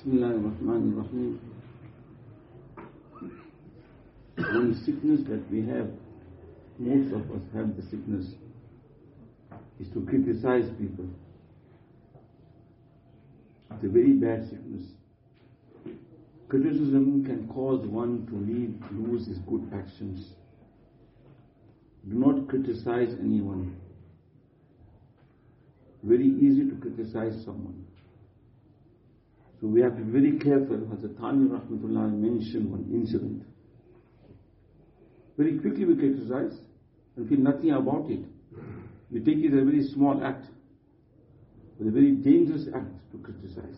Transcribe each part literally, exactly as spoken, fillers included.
Bismillahirrahmanirrahim. One sickness that we have, most of us have the sickness, is to criticize people. It's a very bad sickness. Criticism can cause one to leave, lose his good actions. Do not criticize anyone. Very easy to criticize someone. So we have to be very careful. Hazrat Thani Rahmatullah mentioned one incident. Very quickly we criticize and feel nothing about it. We take it as a very small act, but a very dangerous act to criticize.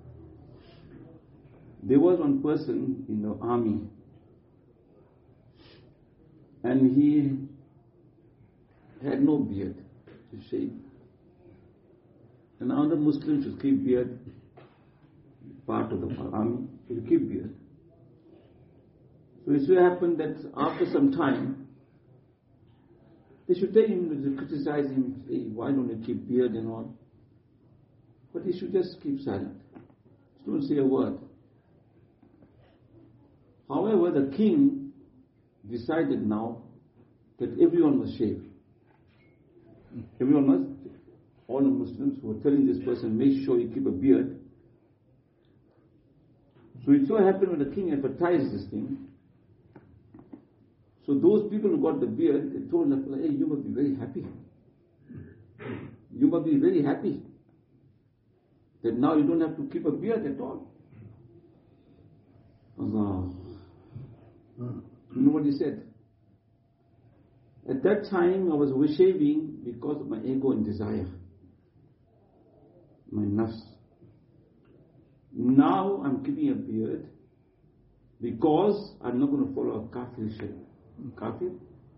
There was one person in the army, and he had no beard to shave. And other Muslims should keep beard, part of the army, should keep beard. So it so happened that after some time, they should tell him, to criticize him, say, why don't you keep beard and all? But he should just keep silent. Just don't say a word. However, the king decided now that everyone must shave. Everyone must, all the Muslims who were telling this person, make sure you keep a beard. So it so happened when the king advertised this thing, so those people who got the beard, they told them, hey, you must be very happy. You must be very happy that now you don't have to keep a beard at all. Allah. You know what he said? At that time I was shaving because of my ego and desire. My nafs. Now I'm keeping a beard because I'm not going to follow a kafir shaykh. Kafir?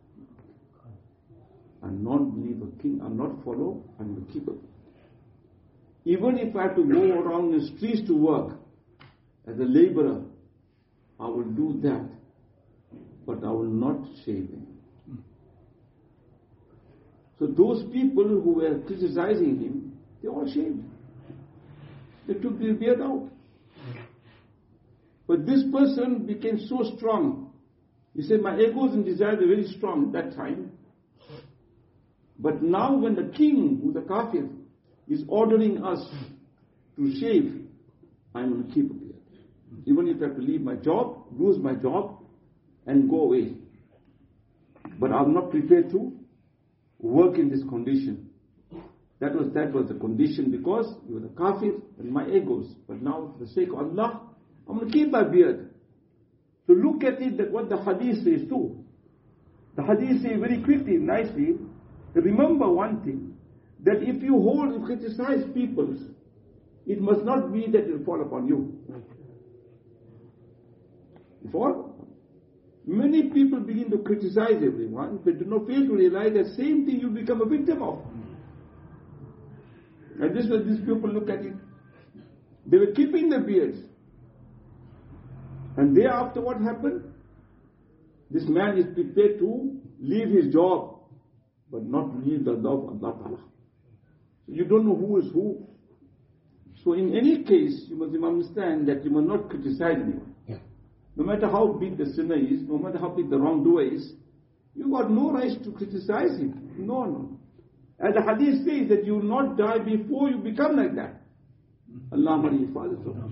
A non-believer king, I'm not follow, I'm going to keep it. Even if I have to go around the streets to work as a laborer, I will do that, but I will not shave him. So those people who were criticizing him, they all shaved. They took their beard out. But this person became so strong. He said, my egos and desires were very strong at that time. But now when the king, who's a kafir, is ordering us to shave, I'm going to keep a beard. Even if I have to leave my job, lose my job, and go away. But I'm not prepared to work in this condition. That was that was the condition because you were the kafir and my egos. But now for the sake of Allah, I'm going to keep my beard. So look at it, that what the hadith says too. The hadith says very quickly, nicely, remember one thing, that if you hold and criticize people, it must not be that it will fall upon you. For many people begin to criticize everyone, but do not fail to realize that same thing you become a victim of. And this was these people look at it. They were keeping their beards. And thereafter what happened? This man is prepared to leave his job, but not leave the love of Allah Ta'ala. So you don't know who is who. So in any case, you must understand that you must not criticize anyone. Yeah. No matter how big the sinner is, no matter how big the wrongdoer is, you got no right to criticize him. No, no. And the hadith says that you will not die before you become like that. Allah Mari Father.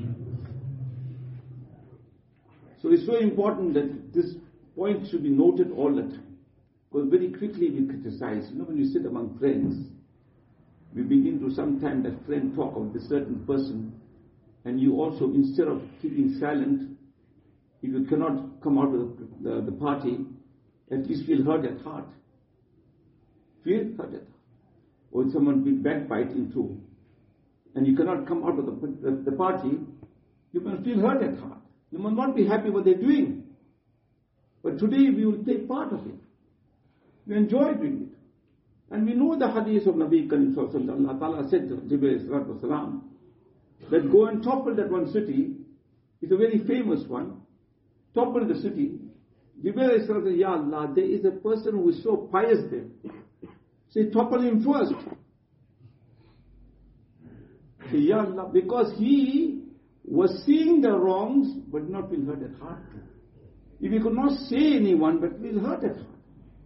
So it's so important that this point should be noted all the time. Because very quickly we criticize. You know, when you sit among friends, we begin to sometimes that friend talk of this certain person, and you also, instead of keeping silent, if you cannot come out of the, the, the party, at least feel hurt at heart. Feel hurt at heart. Or someone be backbiting too, and you cannot come out of the, the, the party, you must feel hurt at heart. You must not be happy what they're doing. But today we will take part of it. We enjoy doing it. And we know the hadith of Nabi Karim Sallallahu Alaihi Wasallam. Allah Ta'ala said to Jibreel that go and topple that one city. It's a very famous one. Topple the city. Jibreel said, Ya Allah, there is a person who is so pious there. Say, topple him first. Say, Ya Allah, because he was seeing the wrongs but not feel hurt at heart. If he could not say anyone but feel hurt at heart.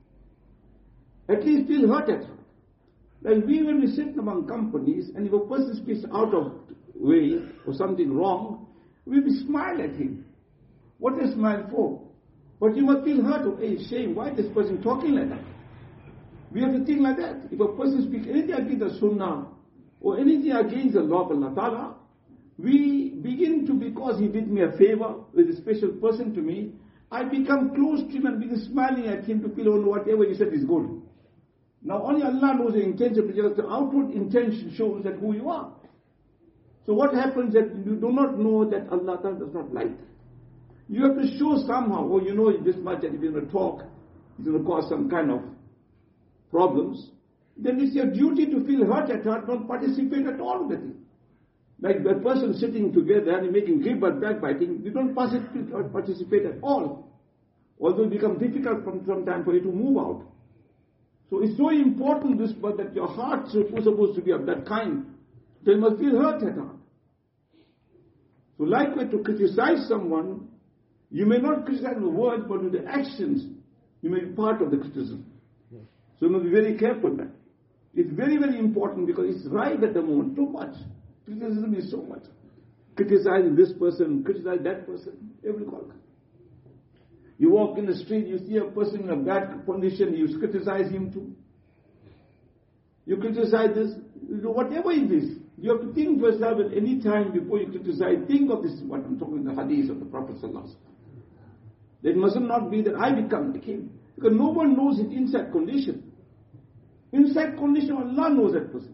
At least feel hurt at heart. Like we, when we sit among companies, and if a person speaks out of way or something wrong, we will smile at him. What is smile for? But you must feel hurt. Hey, shame, why is this person talking like that? We have to think like that. If a person speaks anything against the Sunnah or anything against the law of Allah Ta'ala, we begin to, because he did me a favor with a special person to me, I become close to him and begin smiling at him to feel, oh, whatever he said is good. Now only Allah knows the intention, because the outward intention shows that who you are. So what happens that you do not know that Allah Ta'ala does not like. You have to show somehow, oh, you know this much that if you're going to talk, it's going to cause some kind of problems. Then it's your duty to feel hurt at heart, don't participate at all with it. Like the person sitting together and making ghibah, backbiting, you don't participate at all. Although it becomes difficult from some time for you to move out. So it's so important this, but that your heart is supposed to be of that kind. So you must feel hurt at heart. So likewise, to criticize someone, you may not criticize with words, but with the actions, you may be part of the criticism. So you must be very careful that. It's very, very important, because it's right at the moment, too much. Criticism is so much. Criticizing this person, criticize that person, every call. You walk in the street, you see a person in a bad condition, you criticize him too. You criticize this, whatever it is. You have to think for yourself at any time before you criticize. Think of this, what I'm talking, the hadith of the Prophet Sallallahu Alaihi Wasallam. It must not be that I become like him. Because no one knows his inside condition. Inside condition, Allah knows that person.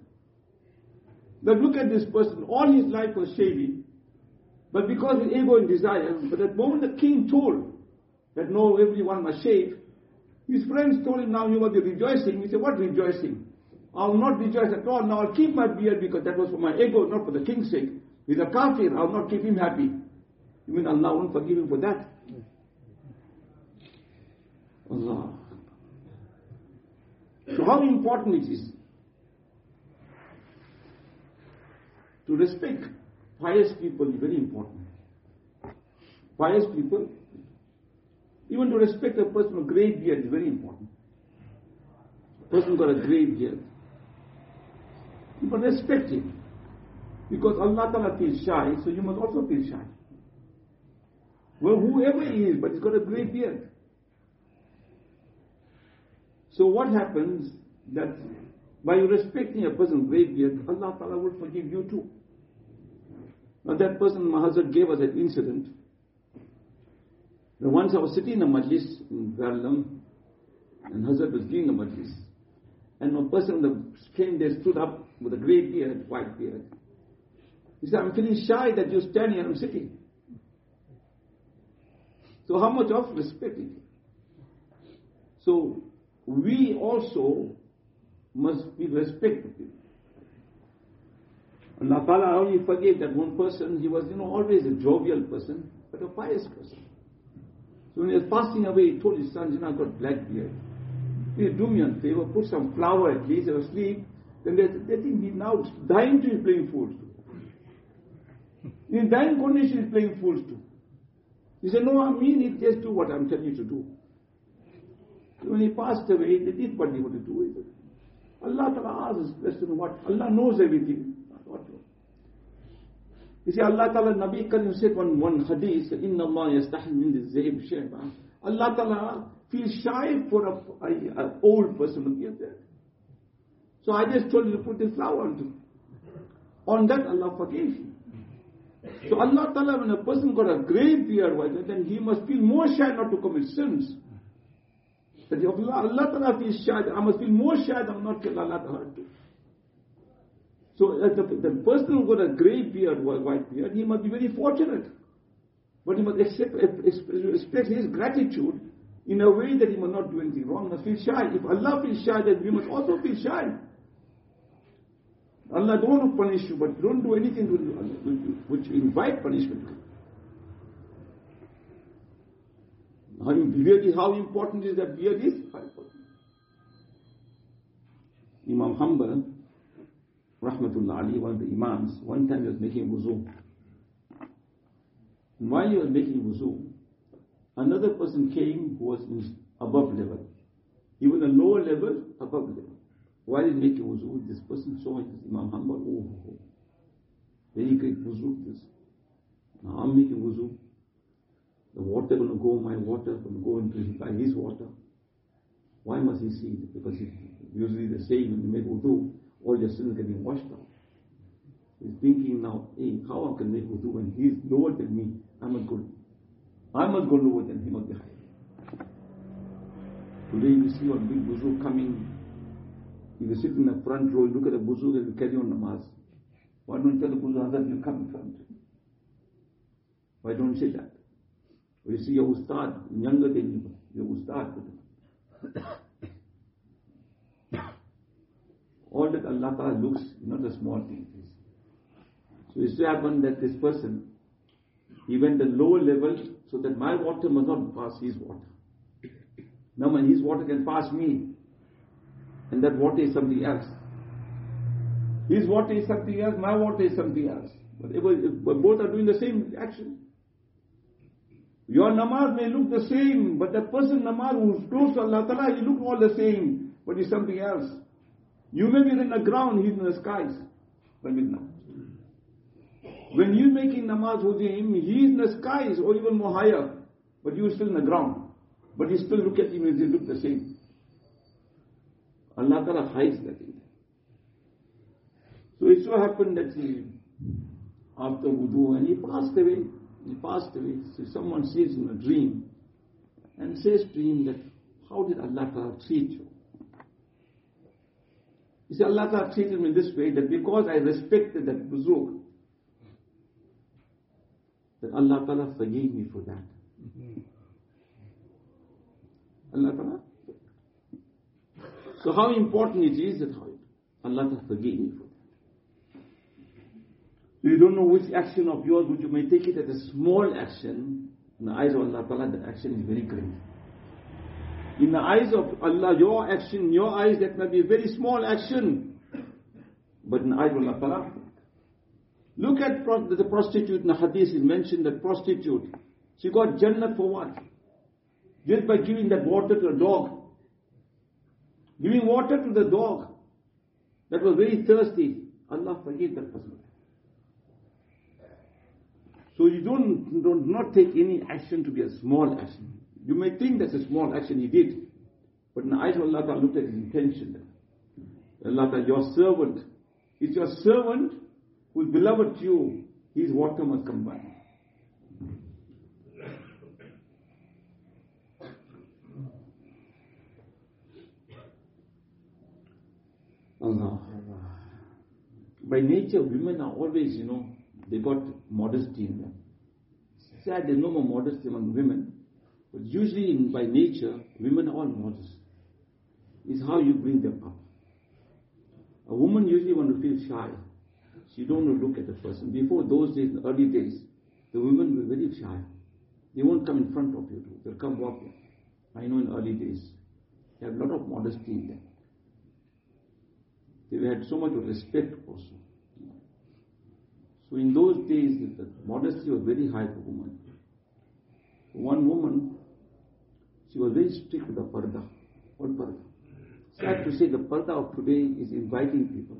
But look at this person, all his life was shady. But because of ego and desire, but at the moment the king told that no, everyone must shave, his friends told him, now you must be rejoicing. He said, what rejoicing? I will not rejoice at all. Now I'll keep my beard because that was for my ego, not for the king's sake. He's a kafir, I will not keep him happy. You mean Allah won't forgive him for that? Allah. So how important it is to respect pious people is very important. Pious people, even to respect a person with grey beard is very important. A person got a grey beard, you must respect him. Because Allah Ta'ala feels shy, so you must also feel shy. Well, whoever he is, but he's got a grey beard. So what happens that by respecting a person's grey beard, Allah Ta'ala will forgive you too. Now that person, Mahazad, gave us an incident. Now once I was sitting in a majlis in Verlam, and Hazrat was giving a majlis. And a person that came there stood up with a grey beard, white beard. He said, I'm feeling shy that you're standing and I'm sitting. So how much of respect is it? So we also must be respectful. Allah Ta'ala only forgave that one person. He was, you know, always a jovial person, but a pious person. So when he was passing away, he told his sons, you know, I've got black beard. Please do me a favor, put some flour at least, they were asleep. Then they, they think he's now dying to, he's playing fools too. In dying condition, he's playing fools too. He said, no, I mean it, just do what I'm telling you to do. So when he passed away, they did what they wanted to do. Allah Ta'ala asked this question, what? Allah knows everything. What? You see, Allah Ta'ala, Nabi Karim said one, one hadith, Inna Allah yastahi min the shayba. Allah Ta'ala feels shy for an old person to get there. So I just told you to put the flower on. On that, Allah forgave him. So Allah Ta'ala, when a person got a grey beard, then he must feel more shy not to commit sins. That Allah, Allah Ta'ala feels shy, I must feel more shy that I'm not kill Allah Ta'ala. So uh, the, the person who got a grey beard, white beard, he must be very fortunate. But he must accept, express his gratitude in a way that he must not do anything wrong, must feel shy. If Allah feels shy, then we must also feel shy. Allah don't want to punish you, but don't do anything which invite punishment. How, beard is, how important is that beard is? Imam Hanbal, Rahmatullah Ali, one of the Imams, one time he was making wuzu. And while he was making wuzu, another person came who was in above level. Even a lower level, above level. While he's making wuzu, this person saw it, Imam Hanbal, oh, oh, oh. Very great wuzu, this. Now I'm making wuzu. The water going to go, my water going to go into his, by his water. Why must he see it? Because it, usually the saying when you make wudu, all your sins getting washed out. He's thinking now, hey, how I can make wudu when he's lower than me? I must go. I must go lower than him or behind. Today we see a big wuzu coming. If you sit in the front row, look at the wuzu that will carry on namaz. Why don't you tell the wuzu Hazrat, you come in front? Why don't you say that? Or you see your ustad, younger than you, your ustad. All that Allah Ta'ala looks, not a small thing. So it so happened that this person, he went the lower level so that my water must not pass his water. Now when his water can pass me, and that water is something else. His water is something else, my water is something else. But, if, but both are doing the same action. Your namaz may look the same, but the person namaz who's close to Allah Ta'ala, he look all the same, but he's something else. You may be in the ground, he's in the skies. When you're making namaz with him, he's in the skies or even more higher, but you're still in the ground. But you still look at him and they look the same. Allah Ta'ala hides that in them. So it so happened that he, after wudu, and he passed away. He passed away. So someone sees in a dream and says to him that, how did Allah Ta'ala treat you? He said, Allah Ta'ala treated me this way, that because I respected that wuzu, that Allah Ta'ala forgave me for that. Mm-hmm. Allah Ta'ala. So how important it is that how Allah Ta'ala forgave me for that. You don't know which action of yours, which you may take it as a small action. In the eyes of Allah Ta'ala, that action is very great. In the eyes of Allah, your action, in your eyes, that may be a very small action. But in the eyes of Allah Ta'ala, look at the prostitute in the hadith. It mentioned that prostitute, she got Jannah for what? Just by giving that water to a dog. Giving water to the dog that was very thirsty. Allah forgave that person. So you don't, don't not take any action to be a small action. You may think that's a small action he did. But in the eyes of Allah Ta'ala, look at his intention. Allah Ta'ala, your servant. It's your servant who is beloved to you. His water must come by. Allah. By nature, women are always, you know, they got modesty in them. Sad, there's no more modesty among women. But usually, in, by nature, women are all modest. It's how you bring them up. A woman usually want to feel shy. She don't want to look at the person. Before those days, in the early days, the women were very shy. They won't come in front of you. They'll come walking. I know in early days, they have a lot of modesty in them. They had so much of respect also. So in those days, the modesty was very high for women. One woman, she was very strict with the parda. What parda? Sad to say, the parda of today is inviting people.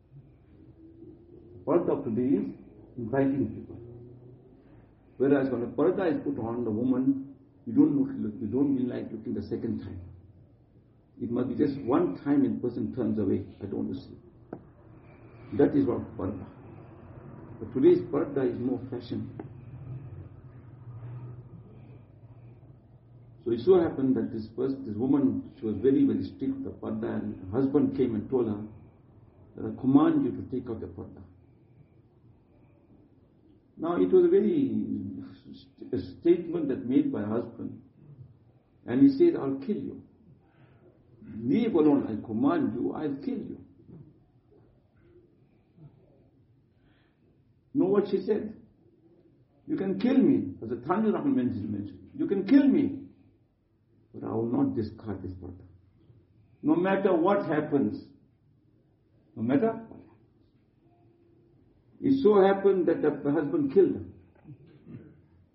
The parda of today is inviting people. Whereas when a parda is put on the woman, you don't look, you don't feel like looking the second time. It must be just one time in person turns away. I don't want to see. That is what parda. But today's parda is more fashion. So it so happened that this person, this woman, she was very, very strict with the parda, and her husband came and told her that I command you to take out the parda. Now it was a very a statement that made by her husband, and he said, I'll kill you. Leave alone, I command you, I'll kill you. Know what she said? You can kill me, as the Thanwi Rahman mentioned. You can kill me, but I will not discard this parda. No matter what happens, no matter what happens. It so happened that the husband killed her.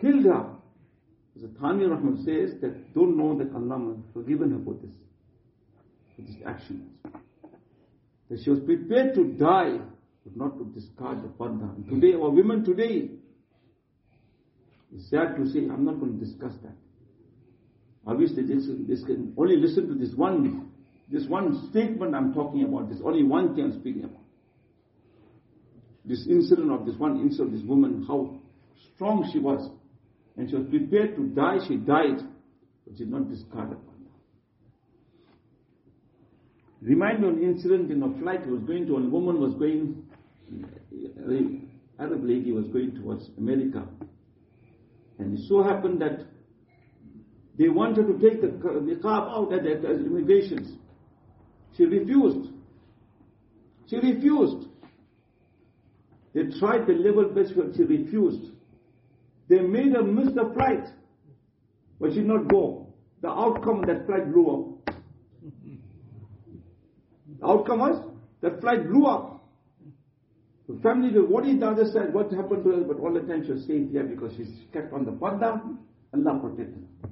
killed her. The Thani Rahman says that don't know that Allah has forgiven her for this, for this action. That she was prepared to die, but not to discard the parda. And today, our women today, it's sad to say, I'm not going to discuss that. Obviously, this, this can only listen to this one, this one statement I'm talking about. There's only one thing I'm speaking about. This incident of this one incident of this woman, how strong she was. And she was prepared to die, she died, but she did not discard the parda. Remind me of an incident in a flight was going to, a woman was going, an Arab lady was going towards America. And it so happened that they wanted to take the niqab out at the immigrations. She refused. She refused. They tried the level best, but she refused. They made her miss the flight, but she did not go. The outcome of that flight blew up. The outcome was that flight blew up. The family, what is the other side? What happened to her? But all the time she was safe here because she kept on the parda. Allah protected her.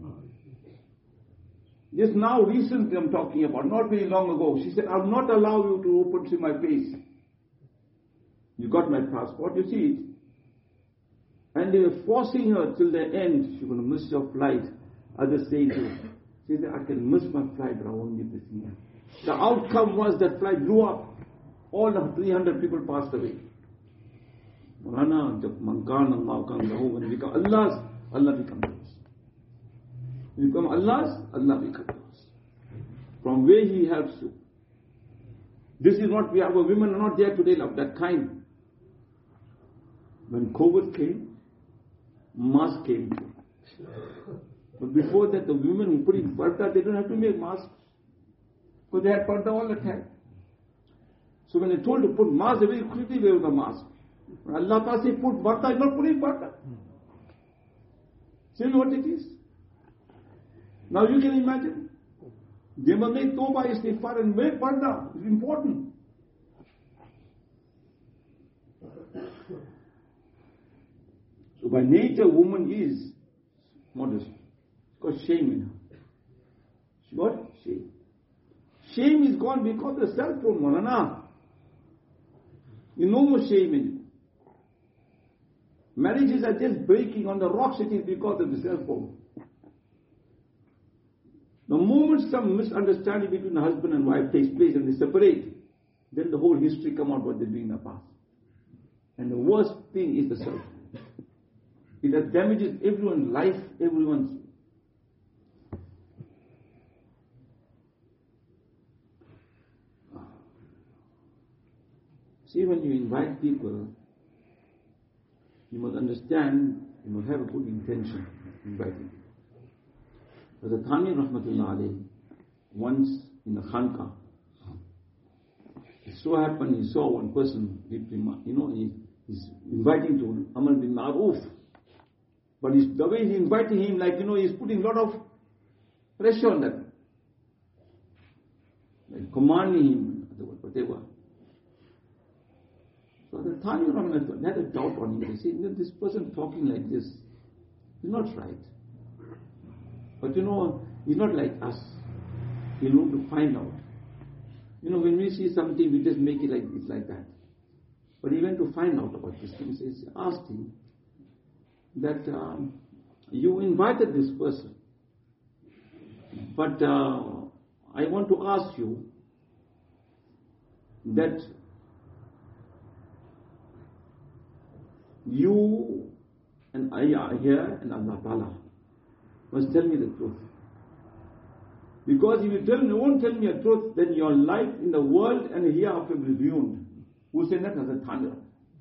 Just now, recently I'm talking about, not very long ago, she said, I will not allow you to open see my face. You got my passport, you see it. And they were forcing her till the end. She's going to miss your flight. Others say to her, she said, I can miss my flight, but I won't get this thing. The outcome was that flight blew up. All the three hundred people passed away. When we become Allah's, Allah becomes yours. When you become Allah's, Allah becomes yours. From where He helps you. This is what we have. Our women are not there today of that kind. When COVID came, mask came. But before that, the women who put in parda, they don't have to make masks. Because they had parda all the time. So when they told to put mask, they very quickly wear the mask. When Allah Ta'ala said put parda, not putting parda. See what it is? Now you can imagine. They must make tawbah, istighfar and make parda. It's important. So by nature, woman is modest. She's got shame in her. She got shame. Shame is gone because of the cell phone, Maulana. You no more shame in you. Marriages are just breaking on the rocks, it is because of the cell phone. The moment some misunderstanding between the husband and wife takes place and they separate, then the whole history come out what they did in the past. And the worst thing is the cell phone. It damages everyone's life, everyone's. See, when you invite people, you must understand, you must have a good intention inviting. But the Thani Rahmatullah alayhi, once in the Khanqa, it so happened he saw one person, you know, he, he's inviting to Amal bin Ma'ruf. But he's, the way he invited him, like, you know, he's putting a lot of pressure on them. Like commanding him, whatever. So the Thani Rahmatullah had a doubt on him. He said, this person talking like this is not right. But you know, he's not like us. He'll want to find out. You know, when we see something, we just make it like it's like that. But he went to find out about this thing. He asked him that um, you invited this person, but uh, I want to ask you that you and I are here and Allah Ta'ala must tell me the truth. Because if you tell me, won't tell me the truth, then your life in the world and hereafter will be ruined. Who said that? Hazrat Thani.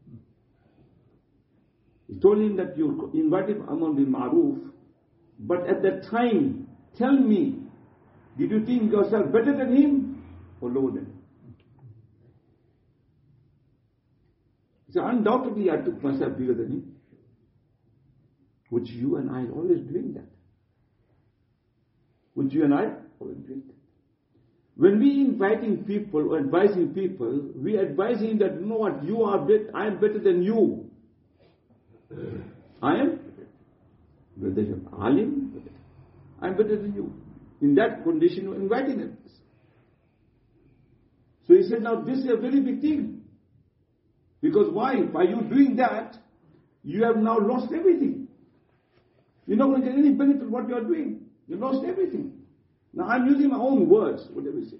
He told him that you invited Amr bin Ma'ruf, but at that time, tell me, did you think yourself better than him or lower than him? He said, undoubtedly I took myself bigger than him. Which you and I are always doing that. Which you and I are always doing that. When we inviting people or advising people, we advising that, you know what, you are better, I am better than you. I am. Whether you're alim, whether I'm better than you. In that condition, you're inviting it. So he said, now this is a very big thing. Because why? By you doing that, you have now lost everything. You're not going to get any benefit of what you are doing. You lost everything. Now I'm using my own words, whatever you say.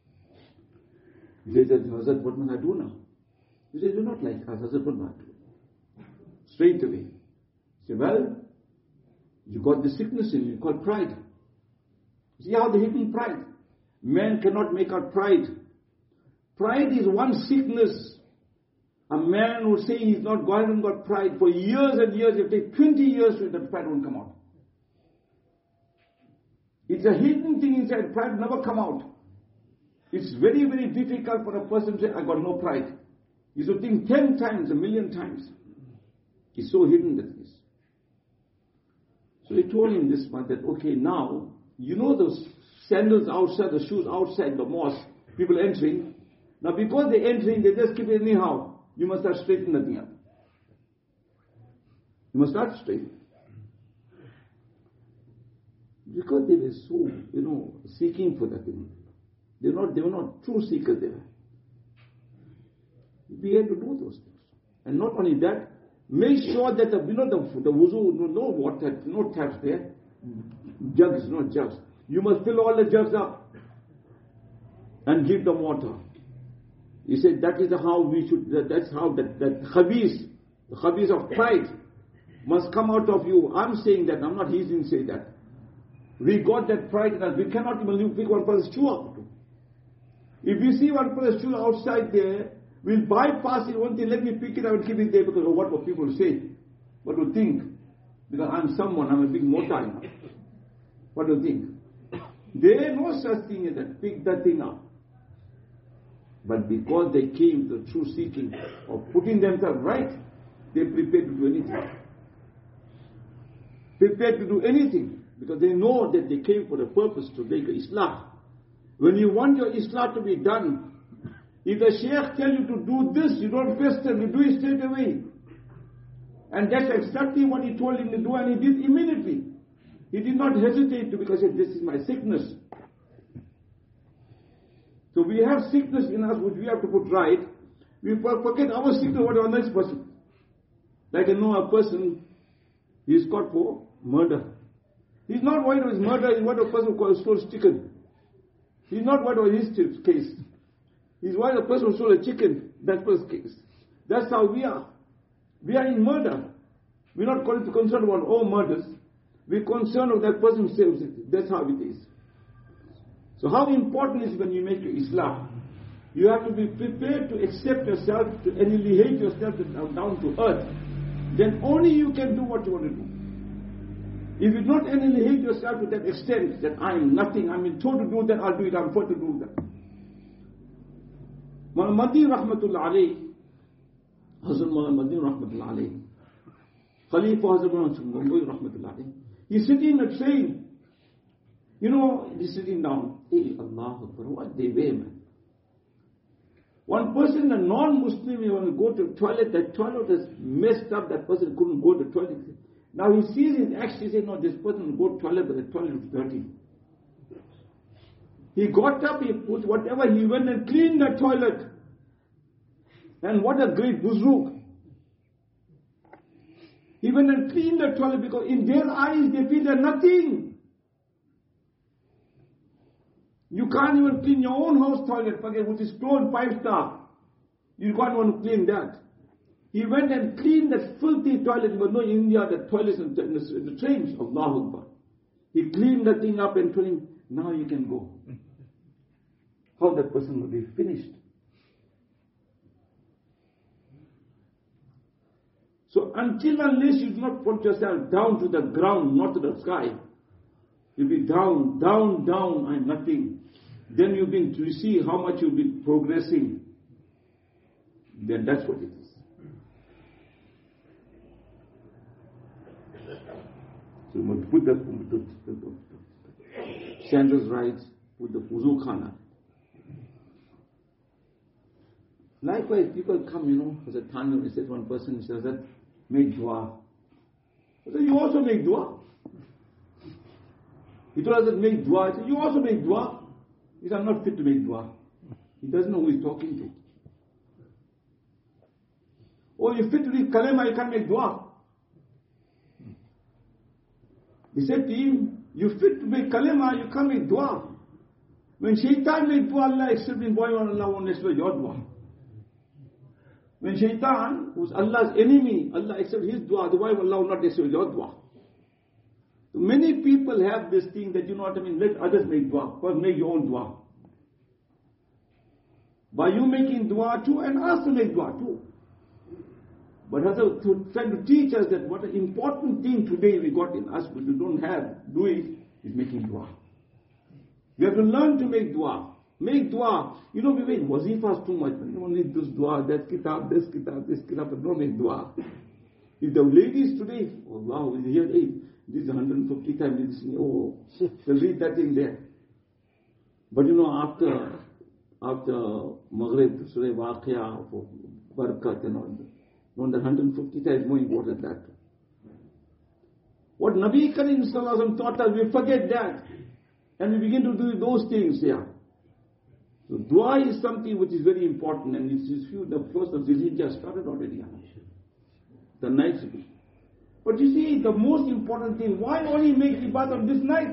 He says, Hazrat, what must I do now? He says, you're not like us, Hazrat, what must I do? Straight away. He said, well, you got the sickness in you, called pride. See how they're hitting pride? Man cannot make out pride. Pride is one sickness. A man who say he's not God and got pride for years and years, it takes twenty years for that pride won't come out. It's a hidden thing inside. Pride will never come out. It's very, very difficult for a person to say, I got no pride. You should think ten times, a million times. It's so hidden that this. So he told him this one that, okay, now, you know those sandals outside, the shoes outside the mosque, people entering. Now because they're entering, they just keep it anyhow. You must start straightening the thing up. You must start straight. Because they were so, you know, seeking for that thing. They were not, they were not true seekers there. We had to do those things. And not only that, make sure that the, you know, the, the wuzu, no, no water, no taps there. Jugs, not jugs. You must fill all the jugs up and give them water. He said that is how we should, that, that's how that, that khabis, the khabis of pride must come out of you. I'm saying that, I'm not, he didn't say that. We got that pride in us. We cannot even pick one person's shoe up. If we see one person's shoe outside there, we'll bypass it one thing, let me pick it up and keep it there because of what will people say? What do you think? Because I'm someone, I'm a big mota. What do you think? There is no such thing as that. Pick that thing up. But because they came to true seeking of putting themselves right, they prepared to do anything. Prepared to do anything because they know that they came for the purpose to make Islam. When you want your Islam to be done, if the Shaykh tell you to do this, you don't question, you do it straight away. And that's exactly what he told him to do, and he did immediately. He did not hesitate to because he said, this is my sickness. So we have sickness in us which we have to put right. We forget our sickness, what our next person. Like I know a person, he is caught for murder. He's not worried about his murder, he's what a person who stole chicken. He's not worried about his case. He's worried a person who stole a chicken, that first case. That's how we are. We are in murder. We're not concerned about all murders. We're concerned with that person who saves it. That's how it is. So how important is when you make your Islam? You have to be prepared to accept yourself, to annihilate yourself down to earth. Then only you can do what you want to do. If you don't annihilate yourself to that extent, that I am nothing, I'm told to do that, I'll do it, I'm forced to do that. Muhammadi Rahmatullah alayhi, Hazrat Muhammadi Rahmatullah alayhi, Khalifa Hazrat Muhammadi Rahmatullah alayhi, he's sitting in a train. You know, he's sitting down. Hey, Allah Akbar, what they wear, man. One person, a non-Muslim, he want to go to the toilet, that toilet is messed up, that person couldn't go to the toilet. Now he sees his action, he says, no, this person will go to the toilet, but the toilet is dirty. He got up, he put whatever, he went and cleaned the toilet. And what a great buzruk. He went and cleaned the toilet because in their eyes they feel they're nothing. You can't even clean your own house toilet, forget, which is closed five star. You can't want to clean that. He went and cleaned that filthy toilet. You know in India, the toilets in the, in the trains. Allahu Akbar. He cleaned the thing up and told him, now you can go. How that person will be finished. So until unless you do not put yourself down to the ground, not to the sky, you'll be down, down, down, I'm nothing. Then you'll be, you see how much you'll be progressing. Then that's what it is. So you must put the, the, the, the sandals right, put the wuzu khana. Likewise, people come, you know, as a Tanur, he says one person, he says that, make dua. So you also make dua. He told us that make dua. He said, you also make dua. He said, I'm not fit to make dua. He doesn't know who he's talking to. Oh, you're fit to read kalima, you can't make dua. He said to him, you're fit to make kalima, you can't make dua. When shaitan made dua, Allah accepted him, boy, Allah won't accept your dua. When shaitan, who's Allah's enemy, Allah accepted his dua, otherwise Allah will not accept your dua. So many people have this thing that, you know what I mean, let others make dua, but make your own dua. By you making dua too, and us to make dua too. But Hazrat to trying to teach us that what an important thing today we got in us, but we don't have, do it, is making dua. We have to learn to make dua. Make dua. You know, we make wazifas too much. We don't need this dua, that kitab, this kitab, this kitab, but don't make dua. If the ladies today, oh wow, we hear, hey, this is one hundred fifty times, this is, oh, they'll read that thing there. But you know, after, after Maghrib, Surah Waqia, for Barakat and all that, one hundred fifty times more important than that. What Nabi Karim Sallallahu Alaihi Wasallam taught us, we forget that. And we begin to do those things here. So dua is something which is very important, and it's few, the first of Zilhijjah started already. The night. But you see, the most important thing, why only make ibadah on this night?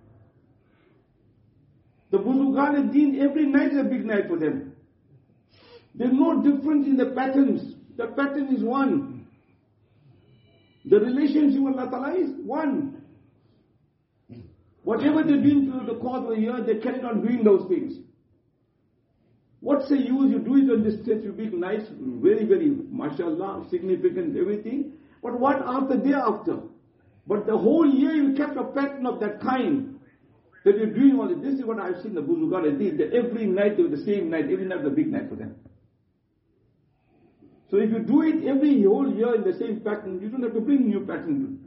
The Buzurgan al-Din, every night is a big night for them. There's no difference in the patterns. The pattern is one. The relationship with Allah Ta'ala is one. Whatever they're doing through the course of the year, they carry on doing those things. What's the use? You do it on this stage, you be nice, very, very, mashallah, significant, everything. But what after, day after? But the whole year you kept a pattern of that kind. That you're doing all this. This is what I've seen the Buzurgan did. That every night they were the same night, every night was a big night for them. So if you do it every whole year in the same pattern, you don't have to bring new pattern.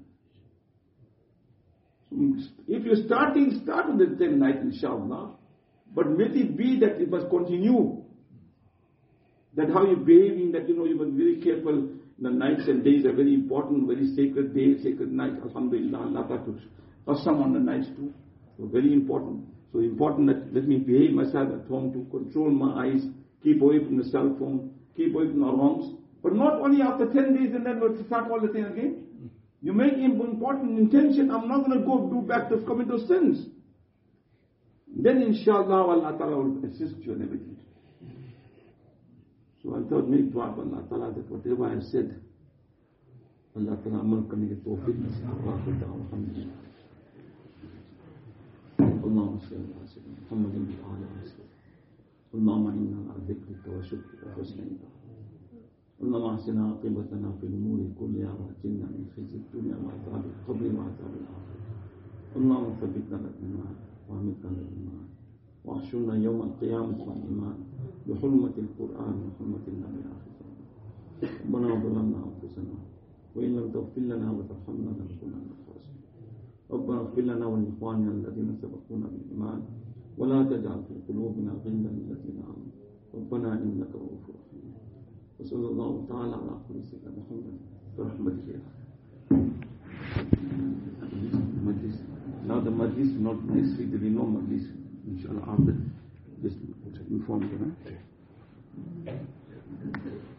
If you're starting, start with the tenth night, inshallah. But let it be that it must continue. That how you're behaving, that you know, you must be very careful. The nights and days are very important, very sacred days, sacred night. Alhamdulillah, Allah Ta'ala Qasam on the nights too. So very important. So important that let me behave myself at home to control my eyes, keep away from the cell phone, keep away from the wrongs. But not only after ten days and then we'll start all the thing again. You make important intention, I'm not going to go do back to commit those sins. Then inshallah Allah Ta'ala will assist you in everything. So I thought make dua for Allah Ta'ala that whatever I have said, Allah Ta'ala amal karne ki tawfiq nasib wa akhir da'wa alhamdulillah. Allahumma salli ala sayyidina Muhammadin wa ala alihi wa sallam. Allahumma inna ala dhikrika wa shukrika wa husni ibadah. اللهم احسن عاقبتنا في الامور كلها واجرنا من خزي الدنيا وعذاب القبر وعذاب الاخره. اللهم ثبتنا بالايمان وامتنا بالايمان واحشرنا يوم القيامه والايمان بحرمه القران وحرمه النبي اخر الزمان. ربنا ظلمنا انفسنا وان لم تغفر لنا وترحمنا لنكونن من الخاسرين. ربنا اغفر لنا ولاخواننا الذين سبقونا بالايمان ولا تجعل في قلوبنا غلا للذين امنوا ربنا انك رؤوف رحيم. وصلى الله تعالى على خير سيدنا محمد برحمته. Now the majlis, not next week, there will be no majlis. Inshallah, after this, inform you, right?